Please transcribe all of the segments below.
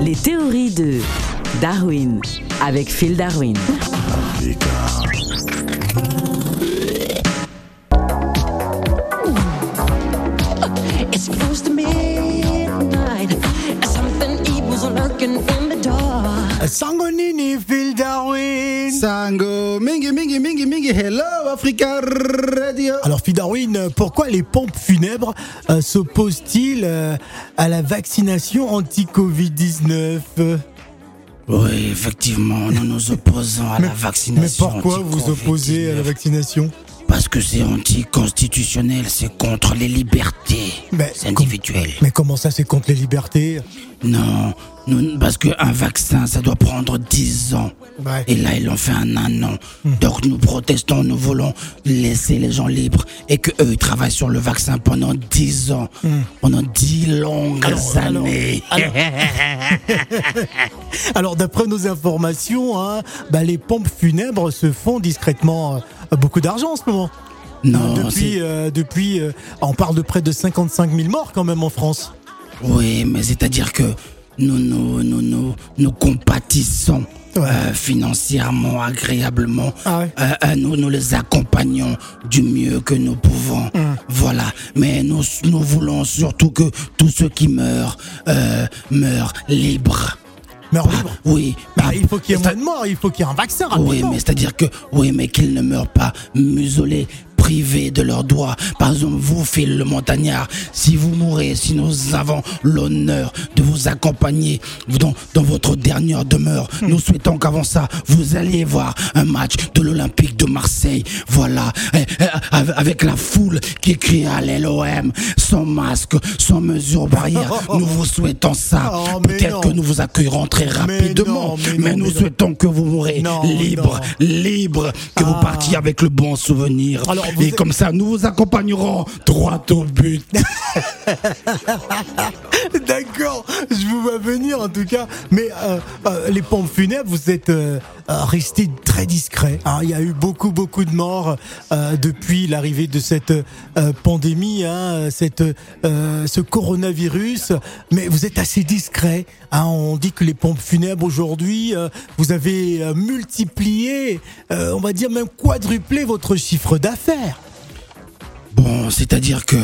Les théories de Darwin avec Phil Darwin. It's close to midnight. Something evil's lurking in the dark. Sangonini, Phil Darwin. Sango, mingi, mingi, mingi, mingi, hello Africa Radio. Alors Phil Darwin, pourquoi les pompes funèbres s'opposent-ils à la vaccination anti-Covid-19 ? Oui, effectivement, nous nous opposons à la vaccination. Mais pourquoi vous opposez à la vaccination ? Parce que c'est anticonstitutionnel, c'est contre les libertés individuelles. Mais comment ça, c'est contre les libertés ? Non, parce qu'un vaccin, ça doit prendre 10 ans. Ouais. Et là, ils l'ont fait en un an. Donc nous protestons, nous voulons laisser les gens libres et qu'eux, ils travaillent sur le vaccin pendant 10 ans. Pendant 10 longues années. Alors, d'après nos informations, les pompes funèbres se font discrètement beaucoup d'argent en ce moment. Non, depuis, on parle de près de 55 000 morts quand même en France. Oui, mais c'est-à-dire que nous compatissons financièrement, agréablement. Ah ouais. Nous les accompagnons du mieux que nous pouvons. Voilà. Mais nous voulons surtout que tous ceux qui meurent libres. Meurent libres ? Oui. Il faut qu'il y ait moins de morts, il faut qu'il y ait un vaccin rapidement. Oui, mais c'est-à-dire que mais qu'ils ne meurent pas muselés, privés de leurs droits. Par exemple, vous, Phil le Montagnard, si vous mourrez, si nous avons l'honneur de vous accompagner dans votre dernière demeure, nous souhaitons qu'avant ça, vous alliez voir un match de l'Olympique de Marseille. Voilà, avec la foule qui crie à l'OM, sans masque, sans mesure barrière. Nous vous souhaitons ça. Peut-être que nous vous accueillerons très rapidement, mais nous souhaitons que vous mourrez libre, que vous partiez avec le bon souvenir. Alors, et comme ça, nous vous accompagnerons droit au but. D'accord, je vous vois venir en tout cas. Mais les pompes funèbres, vous êtes restés très discrets. Il y a eu beaucoup de morts depuis l'arrivée de cette pandémie, ce coronavirus. Mais vous êtes assez discrets. On dit que les pompes funèbres aujourd'hui, vous avez multiplié, on va dire même quadruplé votre chiffre d'affaires. Bon, c'est-à-dire que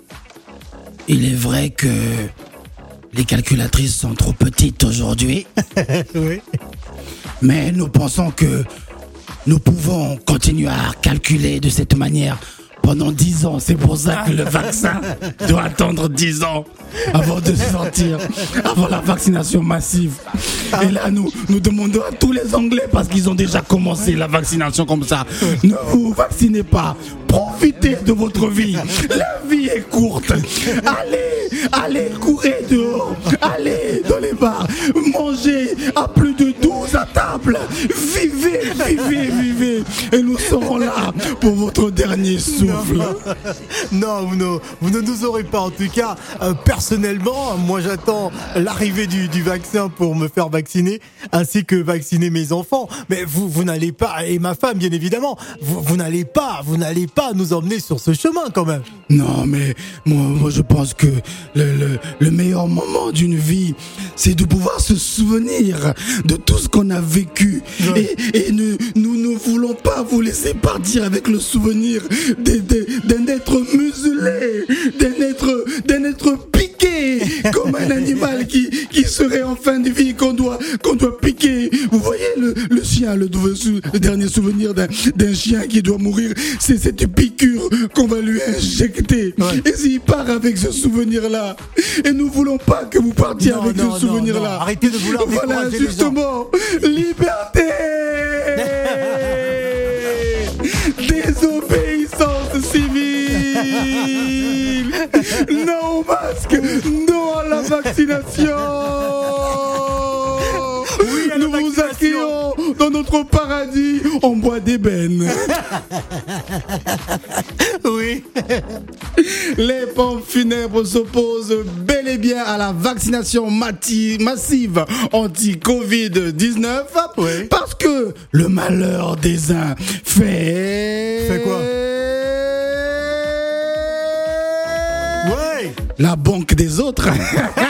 il est vrai que les calculatrices sont trop petites aujourd'hui. Oui. Mais nous pensons que nous pouvons continuer à calculer de cette manière pendant 10 ans. C'est pour ça que le vaccin doit attendre 10 ans avant de sortir, avant la vaccination massive. Et là, nous demandons à tous les Anglais, parce qu'ils ont déjà commencé la vaccination comme ça, ne vous vaccinez pas. Profitez de votre vie. La vie est courte. Allez, courez dehors. Allez dans les bars. Mangez à plus de 12 à table. Vivez. Et nous serons là pour votre dernier souffle. Non, vous ne nous aurez pas. En tout cas, personnellement, moi j'attends l'arrivée du vaccin pour me faire vacciner, ainsi que vacciner mes enfants. Mais vous n'allez pas, et ma femme bien évidemment, vous n'allez pas nous emmener sur ce chemin quand même. Non, mais moi je pense que le meilleur moment d'une vie, c'est de pouvoir se souvenir de tout ce qu'on a vécu. Ouais. Et nous ne voulons pas vous laisser partir avec le souvenir d'un être muselé, d'un être piqué, comme un animal qui serait en fin de vie, qu'on doit piquer. Vous voyez le chien, le dernier souvenir d'un chien qui doit mourir, c'est cette piqûre qu'on va lui injecter. Ouais. Et s'il part avec ce souvenir-là, et nous voulons pas que vous partiez avec ce souvenir-là. Non. Arrêtez de vouloir décourager voilà, justement, liberté. Désobéissance civile. Non au masque. Non à la vaccination. Oui, nous vous accueillons dans notre paradis en bois d'ébène. Oui. Les pompes funèbres s'opposent bel et bien à la vaccination massive anti-Covid-19. Oui. Parce que le malheur des uns fait quoi? Ouais. La banque des autres.